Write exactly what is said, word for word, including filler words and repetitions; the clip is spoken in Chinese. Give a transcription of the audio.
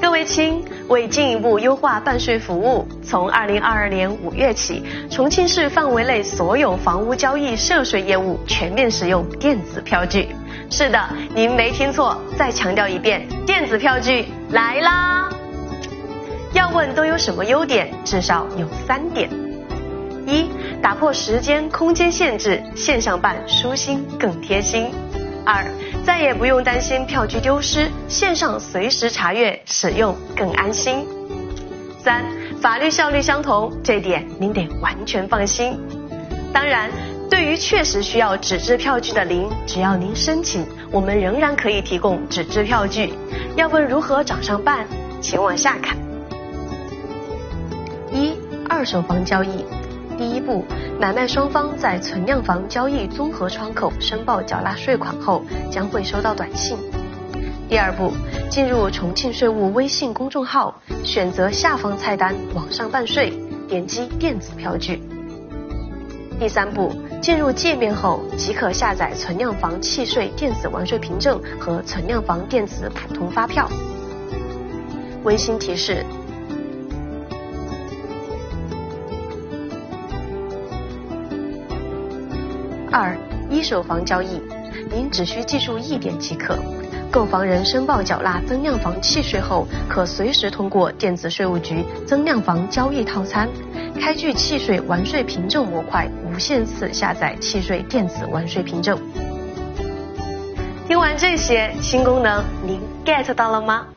各位亲，为进一步优化办税服务，从二零二二年五月起，重庆市范围内所有房屋交易涉税业务全面使用电子票据。是的，您没听错，再强调一遍，电子票据来啦！要问都有什么优点？至少有三点：一、打破时间、空间限制，线上办舒心更贴心；二、再也不用担心票据丢失，线上随时查阅，使用更安心；三、法律效率相同，这点您得完全放心。当然，对于确实需要纸质票据的您，只要您申请，我们仍然可以提供纸质票据。要问如何找上办，请往下看。一、二手房交易。第一步，买卖双方在存量房交易综合窗口申报缴纳税款后，将会收到短信。第二步，进入重庆税务微信公众号，选择下方菜单网上办税，点击电子票据。第三步，进入界面后即可下载存量房契税电子完税凭证和存量房电子普通发票。温馨提示：二、一手房交易，您只需记住一点即可。购房人申报缴纳增量房契税后，可随时通过电子税务局增量房交易套餐，开具契税完税凭证模块，无限次下载契税电子完税凭证。听完这些新功能，您 get 到了吗？